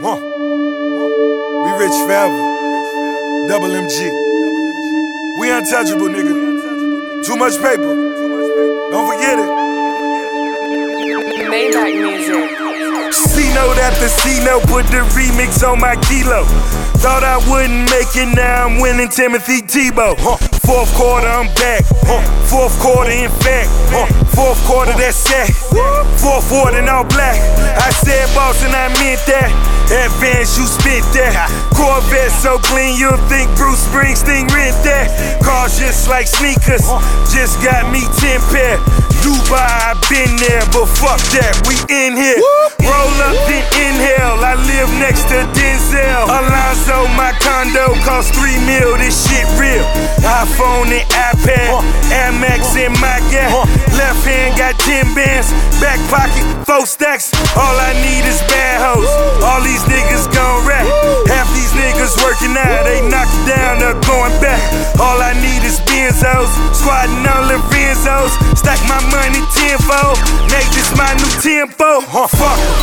We rich forever. Double MG. We untouchable, nigga. Too much paper. Don't forget it. Maybach music. C-note after C-note, put the remix on my kilo. Thought I wouldn't make it, now I'm winning Timothy Tebow. Fourth quarter, I'm back. Fourth quarter, in fact. Fourth quarter, that's sack. Fourth quarter, in all black. I said boss and I meant that. Advance, you spit that. Corvette so clean, you'll think Bruce Springsteen rent that. Cars just like sneakers, just got me 10 pair. Dubai, I been there, but fuck that, we in here. Roll up, then inhale, I live next to Denzel. Alonzo, my condo cost $3 million, this shit real. iPhone and iPad, Air Max in my gap. Left hand got 10 bands, back pocket 4 stacks. All I need is bad hoes, all these niggas gon' rap. Half these niggas working out, they knock it down, they're going back. All I need is Benzos, squatting on Lorenzos. Stack my money tenfold, make this my new tempo. Fuck em,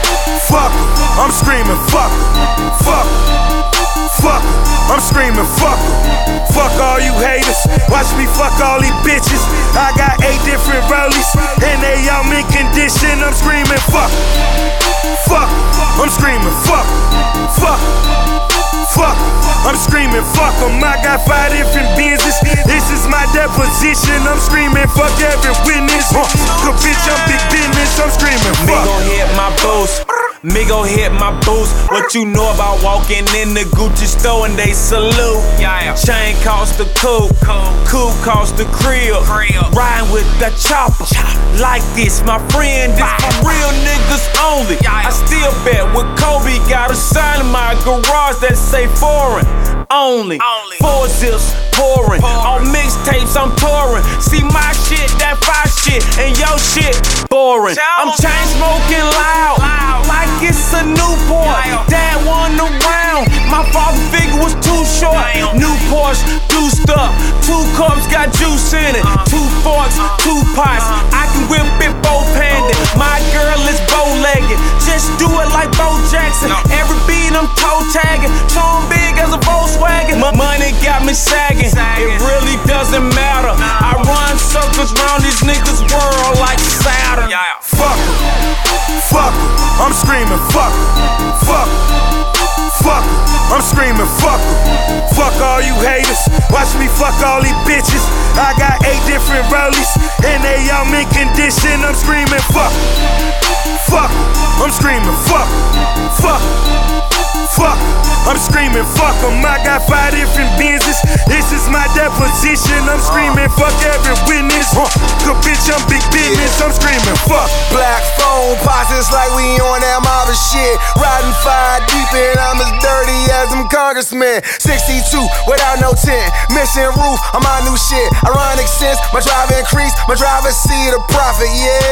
fuck em, I'm screaming fuck em, fuck em, fuck em, I'm screaming fuck em. Fuck all you haters, watch me fuck all these bitches. I got 8 different rollies, and they all mint condition. I'm screaming fuck em, fuck em, I'm screaming fuck em, fuck em, fuck em. I'm screaming fuck em, I got 5 different business. This is my deposition, I'm screaming fuck every witness. Cause bitch, I'm big business, I'm screaming fuck. Me gon' hit my boost, me gon' hit my boost. What you know about walking in the Gucci store and they salute? Chain cost the coupe, coupe cost the crib. Riding with the chopper, like this, my friend, this for real niggas only. I still bet with Kobe, got a sign in my garage that say foreign only. 4 zips pouring, on mixtapes I'm touring. See my shit, that 5 shit, and your shit boring. I'm chain smoking loud, like it's a Newport. Dad wasn't around, my father figure was too short. New Porsche, juiced up, 2 cups got juice in it. 2 forks, 2 pots, I can whip it both-handed. My girl is bow-legged, just do it like Bo Jackson. Every beat I'm toe tagging, so I'm big as a Volkswagen. Money got me sagging, it really doesn't matter. I run circles round these niggas' world like Saturn. Fuck em, fuck em, I'm screaming fuck em, fuck em, fuck em, I'm screaming fuck em. Fuck all you haters, watch me fuck all these bitches. I got 8 different rollies, and they all mint condition. I'm screaming fuck em, fuck em, I'm screaming fuck em, fuck em, fuck em, I'm screaming fuck em. I got 5 different business. This is my deposition. I'm screaming fuck every witness. Cause bitch, I'm big business. I'm screaming fuck. Black phone pockets like we on that mother shit. Riding 5 deep and I'm as dirty as them congressmen. 62 without no tent. Missing roof on my new shit. Ironic sense, my drive increase, my driver see the profit,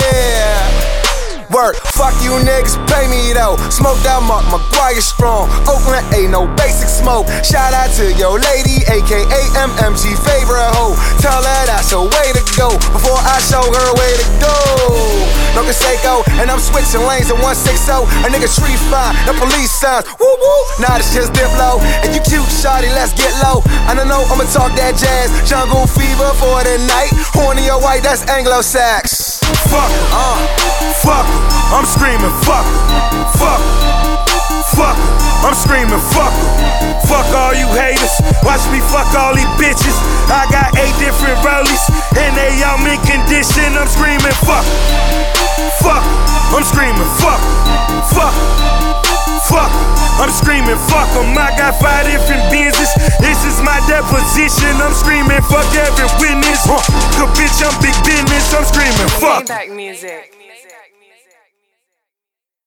yeah. Work, fuck you niggas, pay me though. Smoked out McGuire strong. Oakland ain't no basic smoke. Shout out to your lady, aka MMG favorite hoe. Tell her that's a way to go before I show her a way to go. No Conseco, and I'm switching lanes at 160. A nigga tree fine, the police signs. Woo woo, nah, it's just Diplo. And you cute, shawty, let's get low. I don't know, I'ma talk that jazz. Jungle fever for the night. Horny or white, that's Anglo-Sax. Fuck em, fuck em, I'm screaming fuck em, fuck em, fuck em, I'm screaming fuck em. Fuck all you haters, watch me fuck all these bitches. I got 8 different rollies, and they all mint condition. I'm screaming fuck em, fuck em, I'm screaming fuck em, fuck em, fuck em, I'm screaming fuck em. I got 5 different business. This is my deposition. I'm screaming fuck every witness. Cause bitch, I'm big business. I'm screaming fuck. Maybach music.